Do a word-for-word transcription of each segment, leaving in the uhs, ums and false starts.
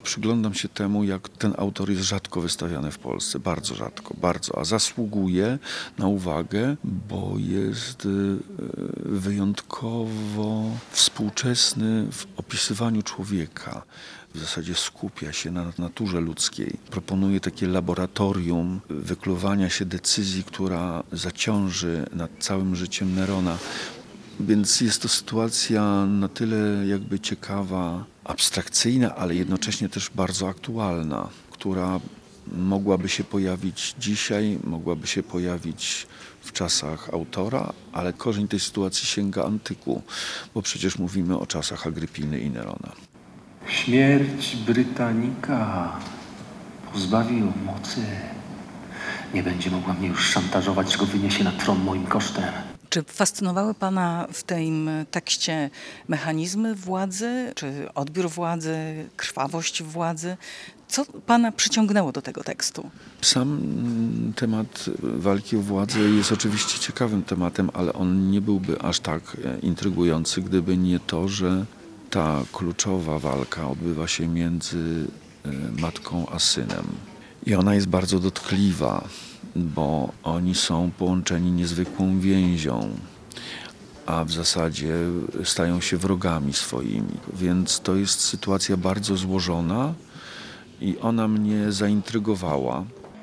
przyglądam się temu, jak ten autor jest rzadko wystawiany w Polsce, bardzo rzadko, bardzo, a zasługuje na uwagę, bo jest wyjątkowo współczesny w opisywaniu człowieka. W zasadzie skupia się na naturze ludzkiej. Proponuje takie laboratorium wykluwania się decyzji, która zaciąży nad całym życiem Nerona. Więc jest to sytuacja na tyle jakby ciekawa, abstrakcyjna, ale jednocześnie też bardzo aktualna, która mogłaby się pojawić dzisiaj, mogłaby się pojawić w czasach autora, ale korzeń tej sytuacji sięga antyku, bo przecież mówimy o czasach Agrypiny i Nerona. Śmierć Brytanika pozbawi ją mocy. Nie będzie mogła mnie już szantażować, że go wyniesie na tron moim kosztem. Czy fascynowały pana w tym tekście mechanizmy władzy, czy odbiór władzy, krwawość władzy? Co pana przyciągnęło do tego tekstu? Sam temat walki o władzę jest oczywiście ciekawym tematem, ale on nie byłby aż tak intrygujący, gdyby nie to, że ta kluczowa walka odbywa się między matką a synem. I ona jest bardzo dotkliwa, bo oni są połączeni niezwykłą więzią, a w zasadzie stają się wrogami swoimi. Więc to jest sytuacja bardzo złożona i ona mnie zaintrygowała.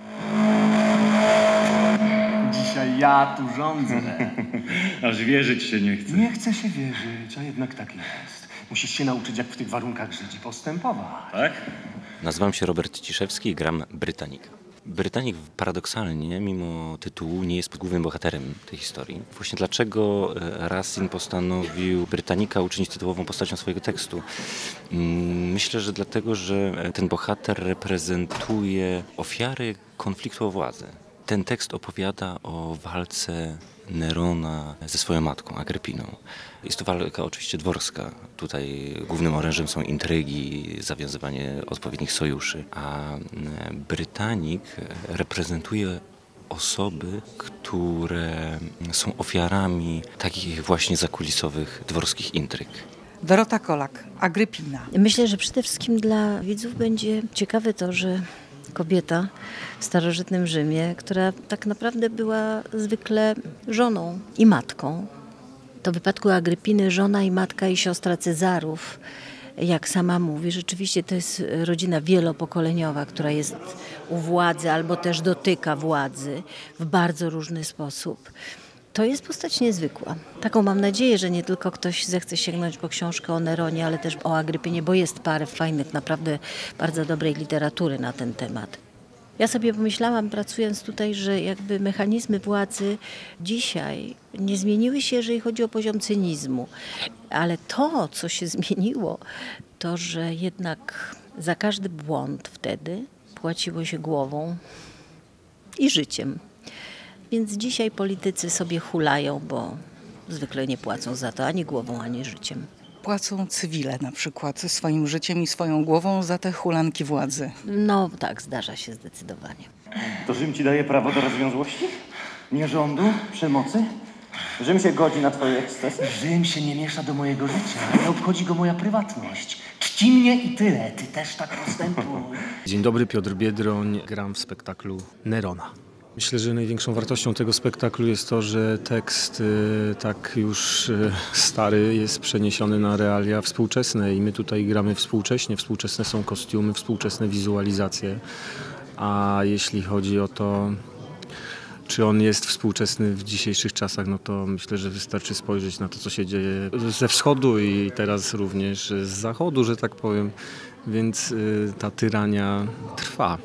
Dzisiaj ja tu rządzę. Aż wierzyć się nie chce. Nie chce się wierzyć, a jednak tak jest. Musisz się nauczyć, jak w tych warunkach żyć i postępować. Tak? Nazywam się Robert Ciszewski i gram Brytanika. Brytanik paradoksalnie, mimo tytułu, nie jest głównym bohaterem tej historii. Właśnie dlaczego Racine postanowił Brytanika uczynić tytułową postacią swojego tekstu? Myślę, że dlatego, że ten bohater reprezentuje ofiary konfliktu o władzę. Ten tekst opowiada o walce Nerona ze swoją matką, Agrypiną. Jest to walka oczywiście dworska. Tutaj głównym orężem są intrygi, zawiązywanie odpowiednich sojuszy, a Brytanik reprezentuje osoby, które są ofiarami takich właśnie zakulisowych dworskich intryg. Dorota Kolak, Agrypina. Myślę, że przede wszystkim dla widzów będzie ciekawe to, że kobieta w starożytnym Rzymie, która tak naprawdę była zwykle żoną i matką. To w wypadku Agrypiny żona i matka i siostra Cezarów, jak sama mówi, rzeczywiście to jest rodzina wielopokoleniowa, która jest u władzy albo też dotyka władzy w bardzo różny sposób. To jest postać niezwykła. Taką mam nadzieję, że nie tylko ktoś zechce sięgnąć po książkę o Neronie, ale też o Agrypinie, bo jest parę fajnych, naprawdę bardzo dobrej literatury na ten temat. Ja sobie pomyślałam, pracując tutaj, że jakby mechanizmy władzy dzisiaj nie zmieniły się, jeżeli chodzi o poziom cynizmu. Ale to, co się zmieniło, to, że jednak za każdy błąd wtedy płaciło się głową i życiem. Więc dzisiaj politycy sobie hulają, bo zwykle nie płacą za to ani głową, ani życiem. Płacą cywile na przykład swoim życiem i swoją głową za te hulanki władzy. No tak, zdarza się zdecydowanie. To Rzym ci daje prawo do rozwiązłości? Nie rządu? Przemocy? Rzym się godzi na twoje ekscesy? Rzym się nie miesza do mojego życia. Nie obchodzi go moja prywatność. Czci mnie i tyle. Ty też tak postępuj. Dzień dobry, Piotr Biedroń. Gram w spektaklu Nerona. Myślę, że największą wartością tego spektaklu jest to, że tekst y, tak już y, stary jest przeniesiony na realia współczesne i my tutaj gramy współcześnie. Współczesne są kostiumy, współczesne wizualizacje. A jeśli chodzi o to, czy on jest współczesny w dzisiejszych czasach, no to myślę, że wystarczy spojrzeć na to, co się dzieje ze wschodu i teraz również z zachodu, że tak powiem. Więc y, ta tyrania trwa.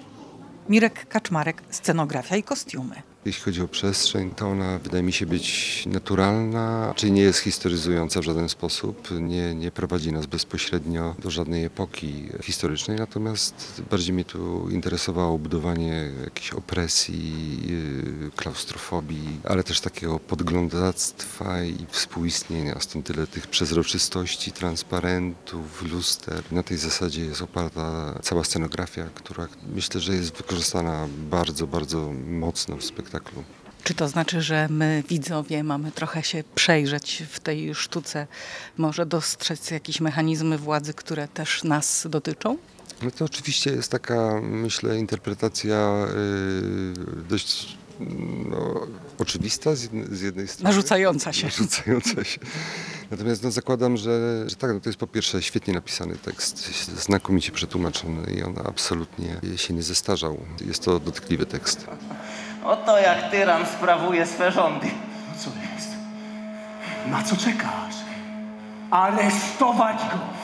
Mirek Kaczmarek, scenografia i kostiumy. Jeśli chodzi o przestrzeń, to ona wydaje mi się być naturalna, czyli nie jest historyzująca w żaden sposób, nie, nie prowadzi nas bezpośrednio do żadnej epoki historycznej, natomiast bardziej mnie tu interesowało budowanie jakiejś opresji, yy, klaustrofobii, ale też takiego podglądactwa i współistnienia, stąd tyle tych przezroczystości, transparentów, luster. Na tej zasadzie jest oparta cała scenografia, która myślę, że jest wykorzystana bardzo, bardzo mocno w spektaklu. Czy to znaczy, że my, widzowie, mamy trochę się przejrzeć w tej sztuce, może dostrzec jakieś mechanizmy władzy, które też nas dotyczą? No to oczywiście jest taka, myślę, interpretacja yy, dość no, oczywista z jednej, z jednej strony. Narzucająca się. Narzucająca się. Natomiast no, zakładam, że, że tak, no, to jest po pierwsze świetnie napisany tekst, znakomicie przetłumaczony i on absolutnie się nie zestarzał. Jest to dotkliwy tekst. Oto jak tyran sprawuje swe rządy. No co jest? Na co czekasz? Aresztować go!